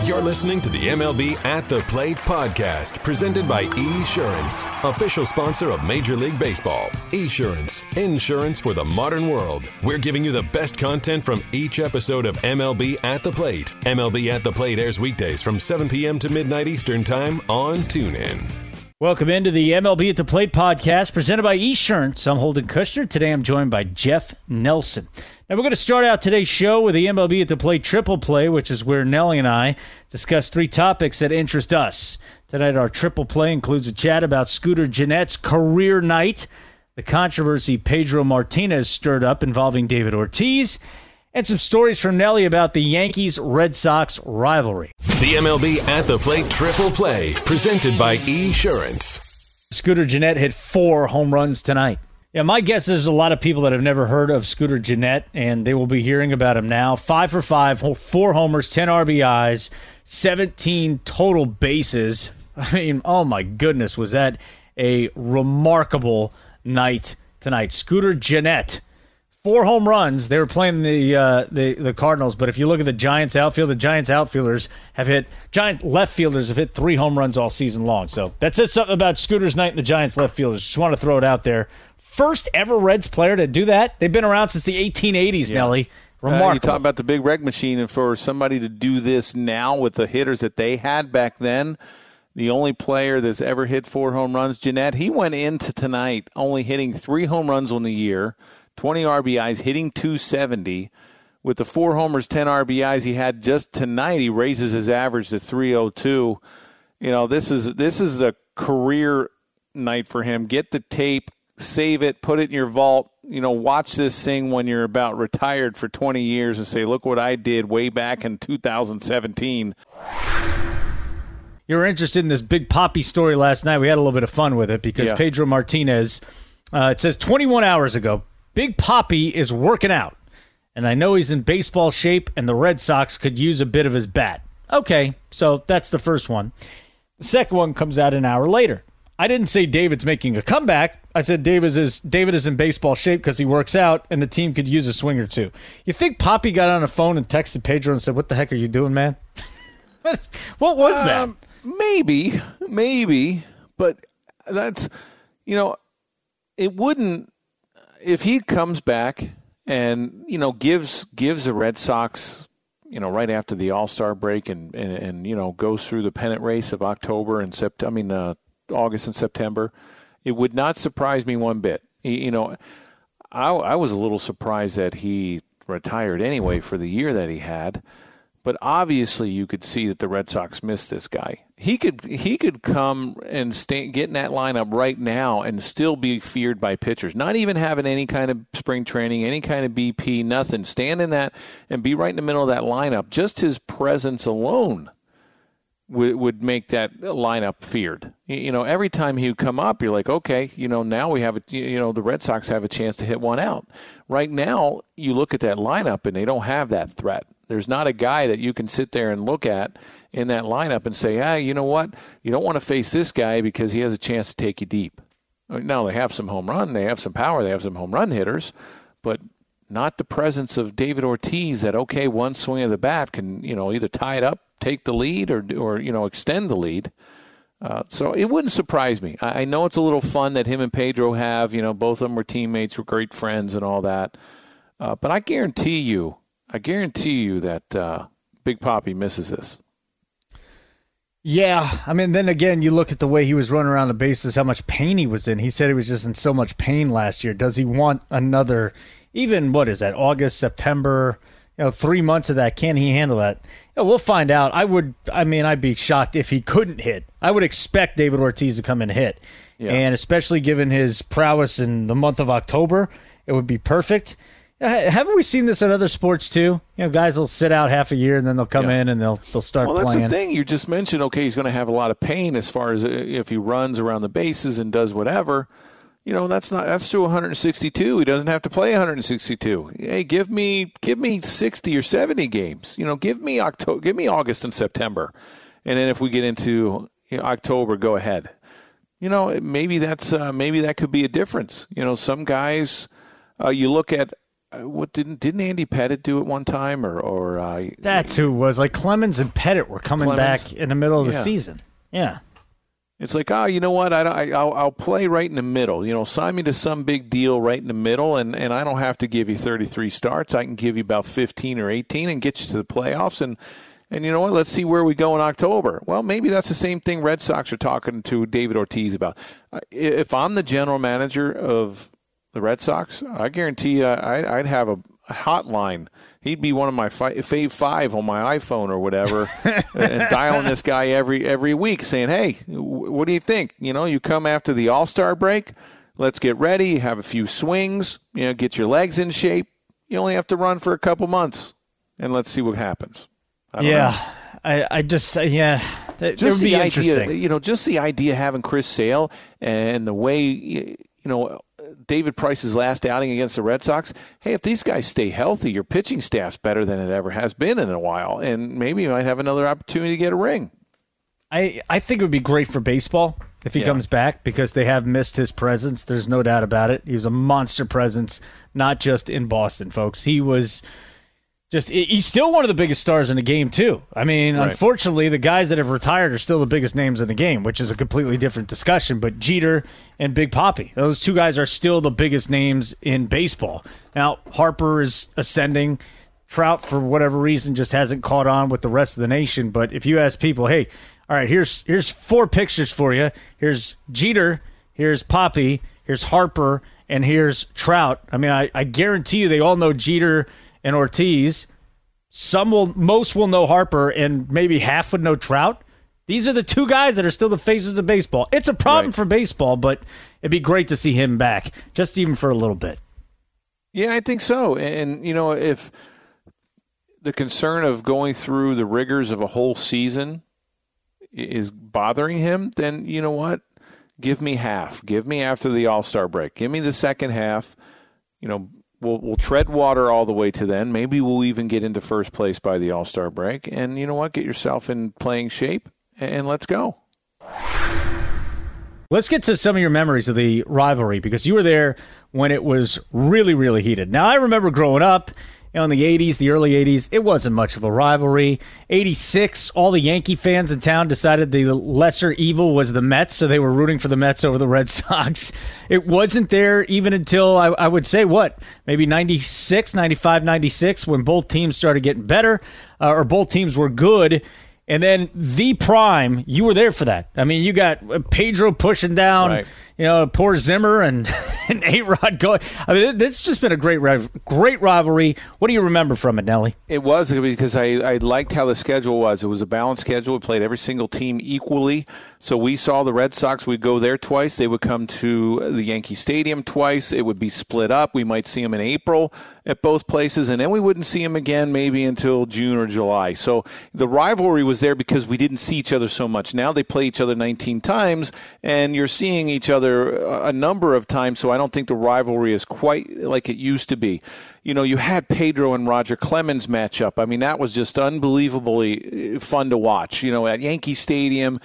You're listening to the MLB At the Plate podcast, presented by Esurance, official sponsor of Major League Baseball. Esurance, insurance for the modern world. We're giving you the best content from each episode of MLB At the Plate. MLB At the Plate airs weekdays from 7 p.m. to midnight Eastern Time on TuneIn. Welcome into the MLB At the Plate podcast, presented by Esurance. I'm Holden Kushner. Today I'm joined by Jeff Nelson. Now we're going to start out today's show with the MLB At the Plate Triple Play, which is where Nelly and I discuss three topics that interest us. Tonight our Triple Play includes a chat about Scooter Gennett's career night, the controversy Pedro Martinez stirred up involving David Ortiz, and some stories from Nelly about the Yankees-Red Sox rivalry. The MLB At the Plate Triple Play, presented by Esurance. Scooter Gennett hit 4 home runs tonight. Yeah, my guess is a lot of people that have never heard of Scooter Gennett, and they will be hearing about him now. 5 for 5, 4 homers, 10 RBIs, 17 total bases. I mean, oh my goodness, was that a remarkable night tonight. Scooter Gennett, 4 home runs. They were playing the Cardinals, but if you look at the Giants outfield, the Giants outfielders have hit, Giant left fielders have hit 3 home runs all season long. So that says something about Scooter's night and the Giants left fielders. Just want to throw it out there. First ever Reds player to do that. They've been around since the 1880s, Nelly. Remarkable. You talk about the big reg machine, and for somebody to do this now with the hitters that they had back then, the only player that's ever hit 4 home runs, Gennett, he went into tonight only hitting 3 home runs on the year, 20 RBIs, hitting .270. With the 4 homers, 10 RBIs he had just tonight, he raises his average to .302. You know, this is a career night for him. Get the tape, save it, put it in your vault. You know, watch this thing when you're about retired for 20 years and say, look what I did way back in 2017. You were interested in this Big Papi story last night. We had a little bit of fun with it because Pedro Martinez, it says 21 hours ago, Big Papi is working out, and I know he's in baseball shape, and the Red Sox could use a bit of his bat. Okay, so that's the first one. The second one comes out an hour later. I didn't say David's making a comeback. I said David is in baseball shape because he works out, and the team could use a swing or two. You think Papi got on the phone and texted Pedro and said, "What the heck are you doing, man?" What was that? Maybe, but that's, you know, it wouldn't. If he comes back and, you know, gives the Red Sox, you know, right after the All-Star break and you know, goes through the pennant race of August and September, it would not surprise me one bit. You know, I was a little surprised that he retired anyway for the year that he had, but obviously you could see that the Red Sox missed this guy. He could come and get in that lineup right now and still be feared by pitchers, not even having any kind of spring training, any kind of BP, nothing. Stand in that and be right in the middle of that lineup. Just his presence alone would make that lineup feared. You know, every time he would come up, you're like, okay, you know, now we have the Red Sox have a chance to hit one out. Right now, you look at that lineup and they don't have that threat. There's not a guy that you can sit there and look at in that lineup and say, you know what? You don't want to face this guy because he has a chance to take you deep. Now, they have some home run, they have some power, they have some home run hitters, but not the presence of David Ortiz that, okay, one swing of the bat can, you know, either tie it up, take the lead, or you know, extend the lead. So it wouldn't surprise me. I know it's a little fun that him and Pedro have, you know, both of them were teammates, were great friends and all that. But I guarantee you that Big Papi misses this. Yeah, I mean, then again, you look at the way he was running around the bases, how much pain he was in. He said he was just in so much pain last year. Does he want another, even, what is that, August, September, 3 months of that? Can he handle that? We'll find out. I'd be shocked if he couldn't hit. I would expect David Ortiz to come and hit. Yeah. And especially given his prowess in the month of October, it would be perfect. Haven't we seen this in other sports too? Guys will sit out half a year and then they'll come in and they'll start playing. Well, that's the thing. You just mentioned, okay, he's going to have a lot of pain as far as if he runs around the bases and does whatever. That's through 162. He doesn't have to play 162. Hey, give me 60 or 70 games. Give me August and September, and then if we get into October, go ahead. Maybe that could be a difference. Some guys, you look at what didn't Andy Pettit do it one time, or that's who it was. Like Clemens and Pettit were coming back in the middle of the season. Yeah. It's like, you know what? I'll play right in the middle. You know, sign me to some big deal right in the middle, and I don't have to give you 33 starts. I can give you about 15 or 18 and get you to the playoffs. And you know what? Let's see where we go in October. Well, maybe that's the same thing Red Sox are talking to David Ortiz about. If I'm the general manager of the Red Sox, I guarantee you I'd have a hotline. He'd be one of my fave 5 on my iPhone or whatever, and dialing this guy every week saying, hey, what do you think? You know, you come after the All-Star break, let's get ready, have a few swings, you know, get your legs in shape. You only have to run for a couple months, and let's see what happens. I just that would be interesting. You know, just the idea of having Chris Sale and the way, you know, David Price's last outing against the Red Sox, hey, if these guys stay healthy, your pitching staff's better than it ever has been in a while, and maybe you might have another opportunity to get a ring. I think it would be great for baseball if he comes back, because they have missed his presence. There's no doubt about it. He was a monster presence, not just in Boston, folks. He was he's still one of the biggest stars in the game, too. I mean, Unfortunately, the guys that have retired are still the biggest names in the game, which is a completely different discussion. But Jeter and Big Papi, those two guys are still the biggest names in baseball. Now, Harper is ascending. Trout, for whatever reason, just hasn't caught on with the rest of the nation. But if you ask people, hey, all right, here's 4 pictures for you. Here's Jeter, here's Papi, here's Harper, and here's Trout. I mean, I guarantee you they all know Jeter and Ortiz. Most will know Harper, and maybe half would know Trout. These are the 2 guys that are still the faces of baseball. It's a problem for baseball, but it'd be great to see him back, just even for a little bit. Yeah, I think so. And, you know, if the concern of going through the rigors of a whole season is bothering him, then you know what? Give me half. Give me after the All-Star break. Give me the second half. You know, We'll tread water all the way to then. Maybe we'll even get into first place by the All-Star break. And you know what? Get yourself in playing shape, and let's go. Let's get to some of your memories of the rivalry, because you were there when it was really, really heated. Now, I remember growing up in the 80s, the early 80s, it wasn't much of a rivalry. 86, all the Yankee fans in town decided the lesser evil was the Mets, so they were rooting for the Mets over the Red Sox. It wasn't there even until, I would say, maybe 96, 95, 96, when both teams started getting better, or both teams were good. And then the prime, you were there for that. I mean, you got Pedro pushing down, poor Zimmer and A-Rod going. I mean, it's just been a great rivalry. What do you remember from it, Nelly? It was because I liked how the schedule was. It was a balanced schedule. We played every single team equally. So we saw the Red Sox. We'd go there twice. They would come to the Yankee Stadium twice. It would be split up. We might see them in April at both places, and then we wouldn't see them again maybe until June or July. So the rivalry was there because we didn't see each other so much. Now they play each other 19 times, and you're seeing each other a number of times, so I don't think the rivalry is quite like it used to be. You know, you had Pedro and Roger Clemens matchup. I mean, that was just unbelievably fun to watch. You know, at Yankee Stadium,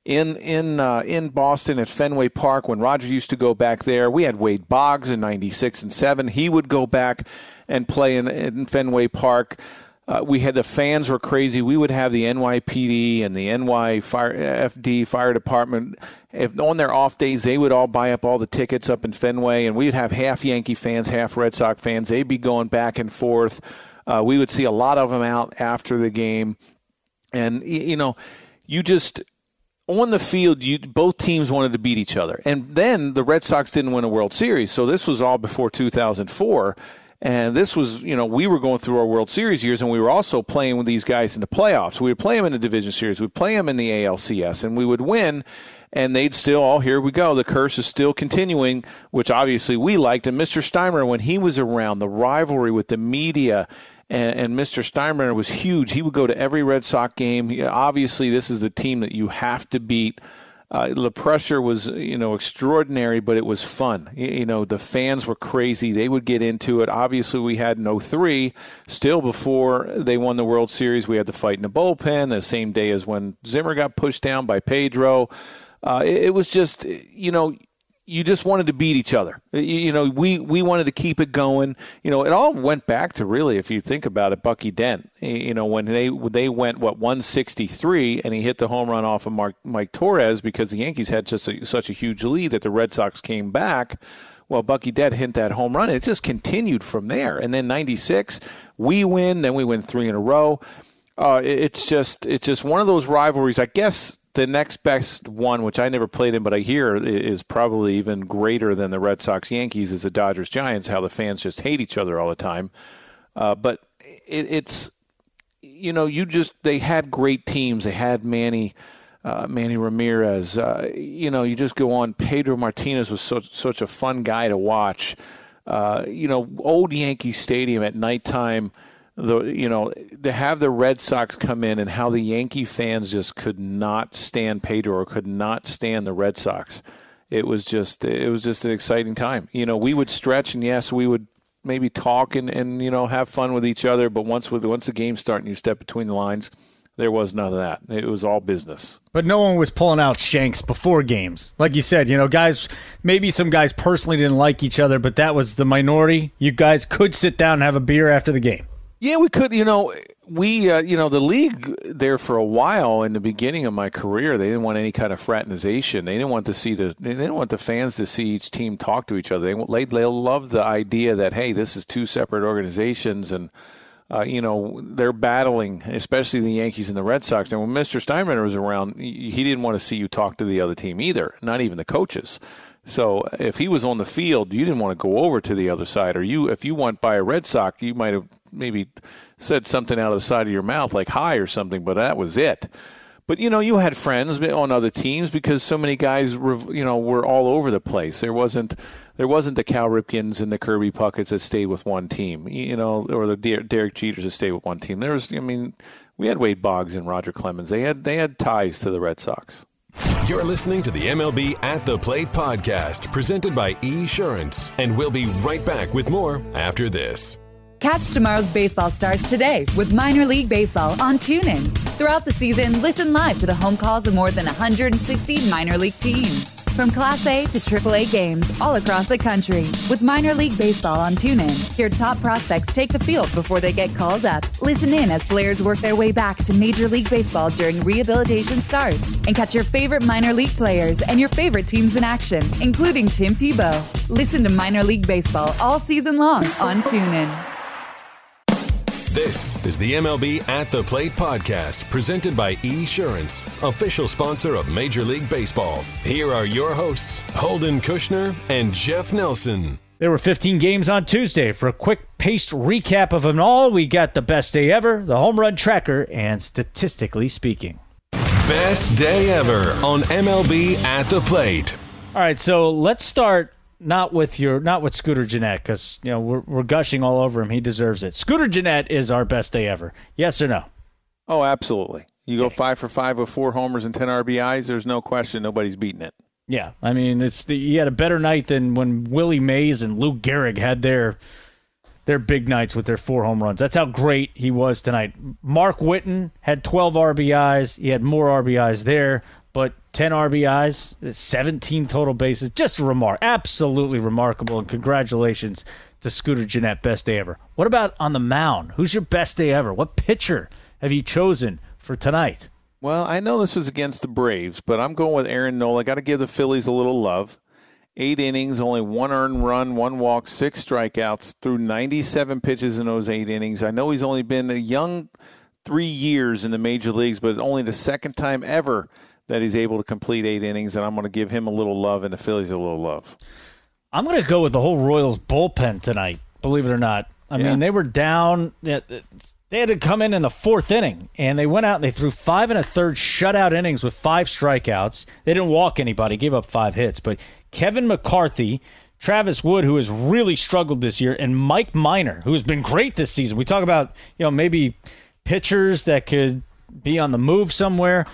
in Boston at Fenway Park, when Roger used to go back there. We had Wade Boggs in 96 and 7. He would go back and play in Fenway Park. We had the fans were crazy. We would have the NYPD and the NYFD fire department. On their off days, they would all buy up all the tickets up in Fenway, and we'd have half Yankee fans, half Red Sox fans. They'd be going back and forth. We would see a lot of them out after the game. And, you know, you just – on the field, both teams wanted to beat each other. And then the Red Sox didn't win a World Series, so this was all before 2004. And this was, you know, we were going through our World Series years, and we were also playing with these guys in the playoffs. We would play them in the Division Series. We'd play them in the ALCS, and we would win, and they'd still, here we go. The curse is still continuing, which obviously we liked. And Mr. Steinbrenner, when he was around, the rivalry with the media and Mr. Steinbrenner was huge. He would go to every Red Sox game. Obviously, this is the team that you have to beat. The pressure was, you know, extraordinary, but it was fun. You know, the fans were crazy. They would get into it. Obviously, we had in 03, still before they won the World Series, we had the fight in the bullpen the same day as when Zimmer got pushed down by Pedro. It was just, you know, you just wanted to beat each other. We wanted to keep it going. It all went back to, really, if you think about it, Bucky Dent. When they went 163 and he hit the home run off of Mike Torres because the Yankees had just such a huge lead that the Red Sox came back. Well, Bucky Dent hit that home run. It just continued from there. And then 96, we win. Then we win 3 in a row. It's just one of those rivalries. I guess the next best one, which I never played in, but I hear is probably even greater than the Red Sox-Yankees, is the Dodgers-Giants, how the fans just hate each other all the time. But it's they had great teams. They had Manny Ramirez. You just go on. Pedro Martinez was such a fun guy to watch. Old Yankee Stadium at nighttime, to have the Red Sox come in and how the Yankee fans just could not stand Pedro or could not stand the Red Sox. It was just an exciting time. We would stretch, and yes, we would maybe talk and have fun with each other. But once the game started and you step between the lines, there was none of that. It was all business. But no one was pulling out shanks before games. Like you said, guys, maybe some guys personally didn't like each other, but that was the minority. You guys could sit down and have a beer after the game. Yeah, we could. The league there for a while in the beginning of my career, they didn't want any kind of fraternization. They didn't want the fans to see each team talk to each other. They loved the idea that, hey, this is two separate organizations, and they're battling, especially the Yankees and the Red Sox. And when Mr. Steinbrenner was around, he didn't want to see you talk to the other team either, not even the coaches. So if he was on the field, you didn't want to go over to the other side. Or if you went by a Red Sox, you might have maybe said something out of the side of your mouth like hi or something, but that was it. But, you had friends on other teams because so many guys, were all over the place. There wasn't the Cal Ripkens and the Kirby Pucketts that stayed with one team, or the Derek Jeters that stayed with one team. We had Wade Boggs and Roger Clemens. They had ties to the Red Sox. You're listening to the MLB At the Plate podcast, presented by eSurance, and we'll be right back with more after this. Catch tomorrow's baseball stars today with Minor League Baseball on TuneIn. Throughout the season, listen live to the home calls of more than 160 minor league teams. From Class A to AAA games all across the country. With Minor League Baseball on TuneIn, hear top prospects take the field before they get called up. Listen in as players work their way back to Major League Baseball during rehabilitation starts. And catch your favorite minor league players and your favorite teams in action, including Tim Tebow. Listen to Minor League Baseball all season long on TuneIn. This is the MLB At the Plate podcast, presented by eSurance, official sponsor of Major League Baseball. Here are your hosts, Holden Kushner and Jeff Nelson. There were 15 games on Tuesday. For a quick paced recap of them all, we got the best day ever, the home run tracker, and statistically speaking. Best day ever on MLB At the Plate. All right, so let's start not with Scooter Gennett, because we're gushing all over him. He deserves it. Scooter Gennett is our best day ever. Yes or no? Oh, absolutely. You go 5 for 5 with 4 homers and 10 RBIs. There's no question nobody's beating it. Yeah, he had a better night than when Willie Mays and Lou Gehrig had their big nights with their 4 home runs. That's how great he was tonight. Mark Whiten had 12 RBIs. He had more RBIs there, but 10 RBIs, 17 total bases. Just absolutely remarkable, and congratulations to Scooter Gennett, best day ever. What about on the mound? Who's your best day ever? What pitcher have you chosen for tonight? Well, I know this was against the Braves, but I'm going with Aaron Nola. Got to give the Phillies a little love. 8 innings, only 1 earned run, 1 walk, 6 strikeouts, threw 97 pitches in those 8 innings. I know he's only been a young 3 years in the major leagues, but it's only the second time ever that he's able to complete 8 innings, and I'm going to give him a little love and the Phillies a little love. I'm going to go with the whole Royals bullpen tonight, believe it or not. I mean, they were down. They had to come in the 4th inning, and they went out and they threw 5 1/3 shutout innings with 5 strikeouts. They didn't walk anybody, gave up 5 hits. But Kevin McCarthy, Travis Wood, who has really struggled this year, and Mike Minor, who has been great this season. We talk about maybe pitchers that could be on the move somewhere.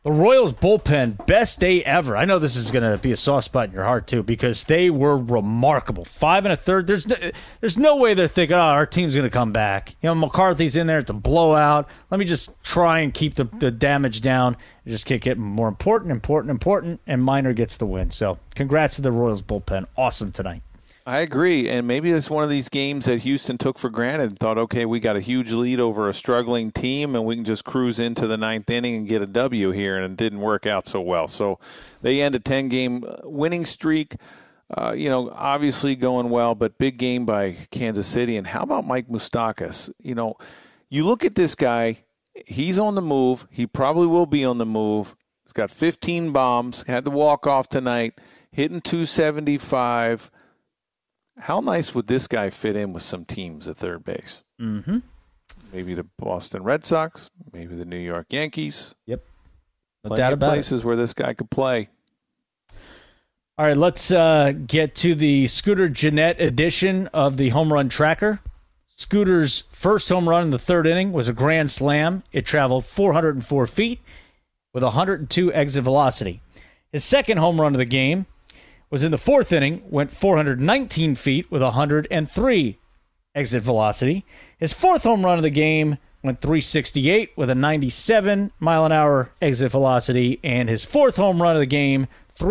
The Royals bullpen, best day ever. I know this is going to be a soft spot in your heart, too, because they were remarkable. 5 1/3. There's no way they're thinking, our team's going to come back. McCarthy's in there. It's a blowout. Let me just try and keep the damage down and just keep getting more important, and Minor gets the win. So congrats to the Royals bullpen. Awesome tonight. I agree, and maybe it's one of these games that Houston took for granted and thought, okay, we got a huge lead over a struggling team, and we can just cruise into the 9th inning and get a W here, and it didn't work out so well. So they end a 10-game winning streak, obviously going well, but big game by Kansas City. And how about Mike Moustakas? You look at this guy, he's on the move. He probably will be on the move. He's got 15 bombs, had the walk-off tonight, hitting .275. How nice would this guy fit in with some teams at third base? Mm-hmm. Maybe the Boston Red Sox, maybe the New York Yankees. Yep. No doubt about places where this guy could play. All right, let's get to the Scooter Gennett edition of the Home Run Tracker. Scooter's first home run in the 3rd inning was a grand slam. It traveled 404 feet with 102 exit velocity. His second home run of the game was in the 4th inning, went 419 feet with 103 exit velocity. His 4th home run of the game went 368 with a 97-mile-an-hour exit velocity, and his 4th home run of the game,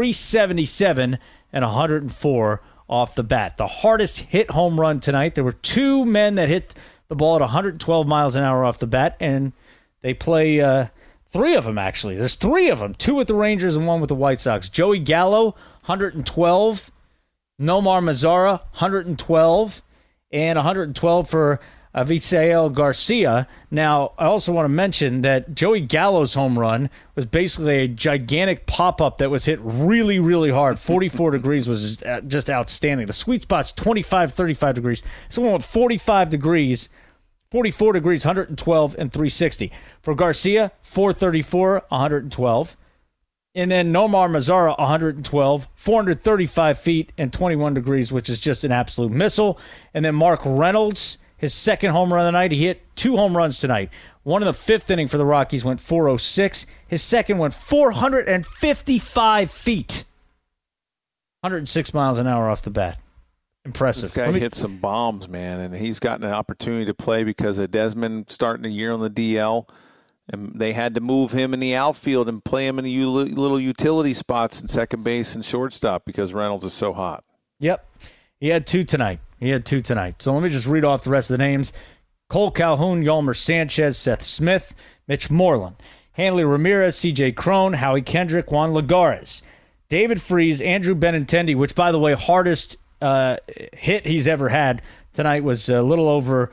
377 and 104 off the bat. The hardest hit home run tonight. There were 2 men that hit the ball at 112 miles an hour off the bat, and they play 3 of them, actually. There's 3 of them, 2 with the Rangers and 1 with the White Sox. Joey Gallo, 112. Nomar Mazara, 112. And 112 for Avisail Garcia. Now, I also want to mention that Joey Gallo's home run was basically a gigantic pop-up that was hit really, really hard. 44 degrees was just outstanding. The sweet spot's 25, 35 degrees. So we went 45 degrees, 44 degrees, 112, and 360. For Garcia, 434, 112. And then Nomar Mazara, 112, 435 feet, and 21 degrees, which is just an absolute missile. And then Mark Reynolds, his second home run of the night. He hit 2 home runs tonight. One in the 5th inning for the Rockies went 406. His second went 455 feet, 106 miles an hour off the bat. Impressive. This guy hit some bombs, man, and he's gotten an opportunity to play because of Desmond starting the year on the DL. And they had to move him in the outfield and play him in the little utility spots in second base and shortstop because Reynolds is so hot. Yep. He had 2 tonight. So let me just read off the rest of the names. Cole Calhoun, Yolmer Sanchez, Seth Smith, Mitch Moreland, Hanley Ramirez, C.J. Cron, Howie Kendrick, Juan Lagares, David Freese, Andrew Benintendi, which, by the way, hardest hit he's ever had tonight was a little over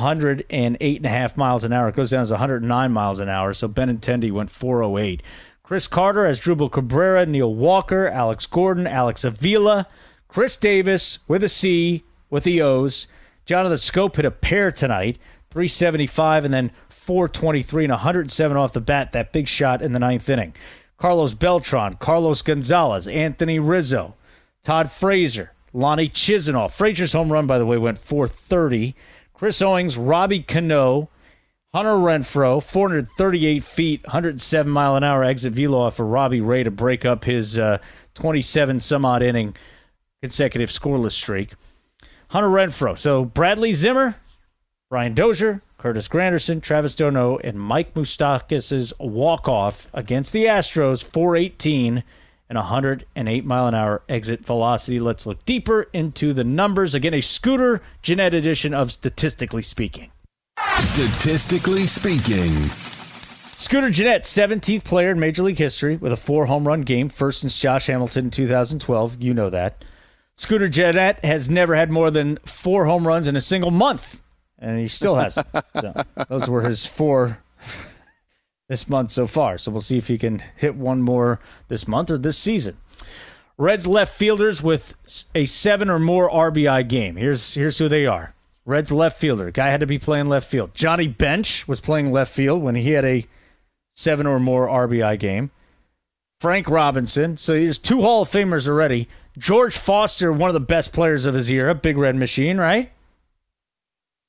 108.5 miles an hour. It goes down as 109 miles an hour, so Benintendi went 408. Chris Carter has Asdrubal Cabrera, Neil Walker, Alex Gordon, Alex Avila, Chris Davis with a C with the O's. Jonathan Scope hit a pair tonight, 375 and then 423 and 107 off the bat, that big shot in the 9th inning. Carlos Beltran, Carlos Gonzalez, Anthony Rizzo, Todd Frazier, Lonnie Chisenhall. Frazier's home run, by the way, went 430. Chris Owings, Robbie Cano, Hunter Renfroe, 438 feet, 107-mile-an-hour exit velo for Robbie Ray to break up his 27-some-odd inning consecutive scoreless streak. Hunter Renfroe. So Bradley Zimmer, Brian Dozier, Curtis Granderson, Travis d'Arnaud, and Mike Moustakas' walk-off against the Astros, 418 and 108-mile-an-hour exit velocity. Let's look deeper into the numbers. Again, a Scooter Gennett edition of Statistically Speaking. Statistically Speaking. Scooter Gennett, 17th player in Major League history with a 4-home-run game, first since Josh Hamilton in 2012. You know that. Scooter Gennett has never had more than 4 home runs in a single month, and he still hasn't. So those were his 4 this month so far. So we'll see if he can hit one more this month or this season. Reds left fielders with a 7 or more RBI game. Here's who they are. Reds left fielder. Guy had to be playing left field. Johnny Bench was playing left field when he had a 7 or more RBI game. Frank Robinson. So there's 2 Hall of Famers already. George Foster, one of the best players of his era. Big Red Machine, right?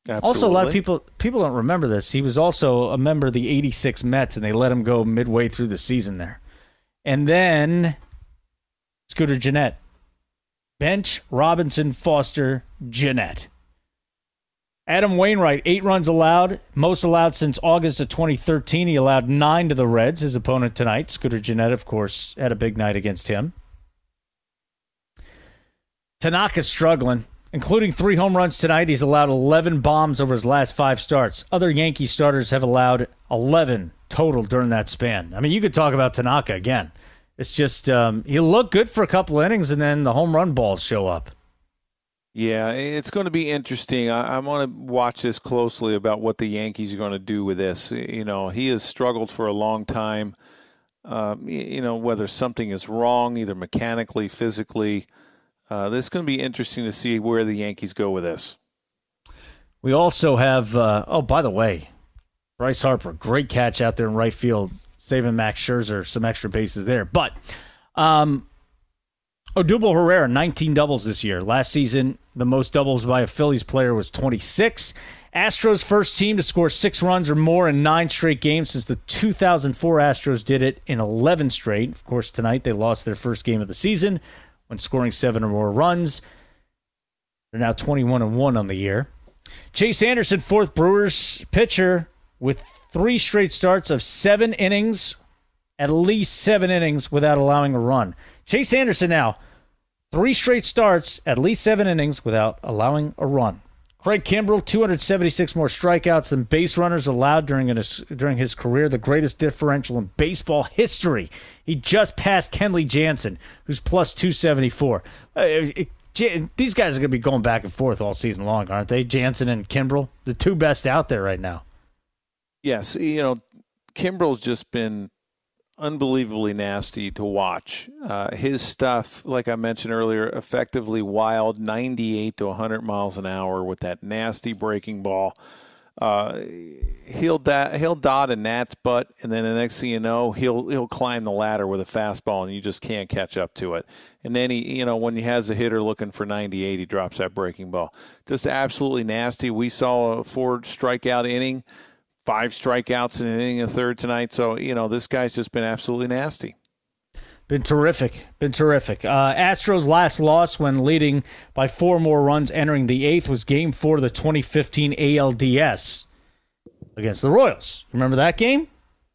Absolutely. Also, a lot of people don't remember this. He was also a member of the 86 Mets, and they let him go midway through the season there. And then Scooter Gennett. Bench, Robinson, Foster, Gennett. Adam Wainwright, 8 runs allowed, most allowed since August of 2013. He allowed 9 to the Reds, his opponent tonight. Scooter Gennett, of course, had a big night against him. Tanaka's struggling, including 3 home runs tonight. He's allowed 11 bombs over his last 5 starts. Other Yankee starters have allowed 11 total during that span. I mean, you could talk about Tanaka again. It's just he looked good for a couple innings, and then the home run balls show up. Yeah, it's going to be interesting. I want to watch this closely about what the Yankees are going to do with this. You know, he has struggled for a long time. You know, whether something is wrong, either mechanically, physically. This is going to be interesting to see where the Yankees go with this. We also have, by the way, Bryce Harper, great catch out there in right field, saving Max Scherzer some extra bases there. But Odubel Herrera, 19 doubles this year. Last season, the most doubles by a Phillies player was 26. Astros first team to score 6 runs or more in 9 straight games since the 2004 Astros did it in 11 straight. Of course, tonight they lost their first game of the season when scoring 7 or more runs. They're now 21-1 on the year. Chase Anderson, 4th Brewers pitcher, with 3 straight starts of 7 innings, at least 7 innings without allowing a run. Chase Anderson now, 3 straight starts, at least 7 innings without allowing a run. Craig Kimbrell, 276 more strikeouts than base runners allowed during his career, the greatest differential in baseball history. He just passed Kenley Jansen, who's plus 274. These guys are going to be going back and forth all season long, aren't they? Jansen and Kimbrell, the 2 best out there right now. Yes, you know, Kimbrell's just been unbelievably nasty to watch. His stuff, like I mentioned earlier, effectively wild, 98 to 100 miles an hour with that nasty breaking ball. He'll dot a gnat's butt, and then the next thing you know, he'll climb the ladder with a fastball, and you just can't catch up to it. And then when he has a hitter looking for 98, he drops that breaking ball. Just absolutely nasty. We saw a 4 strikeout inning. 5 strikeouts in an inning, a third tonight. So, this guy's just been absolutely nasty. Been terrific. Astros' last loss when leading by 4 more runs entering the 8th was Game 4 of the 2015 ALDS against the Royals. Remember that game?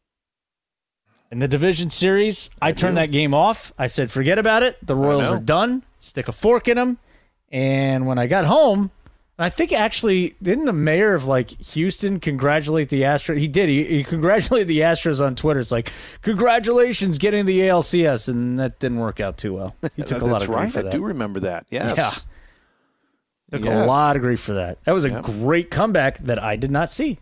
In the division series, I turned that game off. I said, forget about it. The Royals are done. Stick a fork in them. And when I got home, I think actually, didn't the mayor of Houston congratulate the Astros? He did. He congratulated the Astros on Twitter. It's like, congratulations getting the ALCS, and that didn't work out too well. He took a lot of grief for that. I do remember that. Yes. Yeah. Took a lot of grief for that. That was a great comeback that I did not see.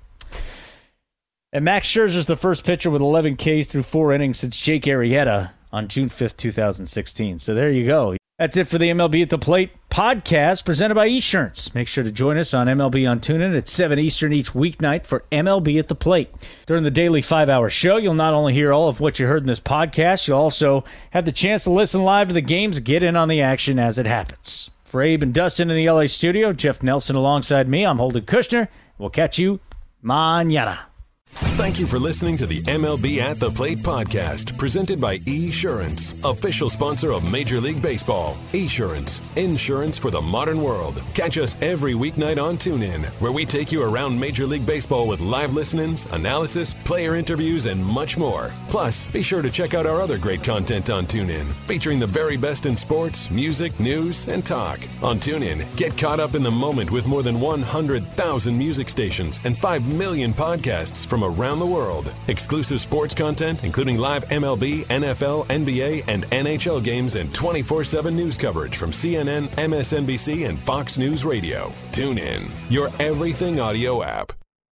And Max Scherzer's the first pitcher with 11 Ks through 4 innings since Jake Arrieta on June 5th, 2016. So there you go. That's it for the MLB at the Plate podcast presented by Esurance. Make sure to join us on MLB on TuneIn at 7 Eastern each weeknight for MLB at the Plate. During the daily 5-hour show, you'll not only hear all of what you heard in this podcast, you'll also have the chance to listen live to the games, get in on the action as it happens. For Abe and Dustin in the LA studio, Jeff Nelson alongside me, I'm Holden Kushner. We'll catch you mañana. Thank you for listening to the MLB at the Plate podcast, presented by Esurance, official sponsor of Major League Baseball. Esurance, insurance for the modern world. Catch us every weeknight on TuneIn, where we take you around Major League Baseball with live listen-ins, analysis, player interviews, and much more. Plus, be sure to check out our other great content on TuneIn, featuring the very best in sports, music, news, and talk. On TuneIn, get caught up in the moment with more than 100,000 music stations and 5 million podcasts from around the world. Exclusive sports content, including live MLB, NFL, NBA, and NHL games and 24/7 news coverage from CNN, MSNBC, and Fox News Radio. Tune in, your everything audio app.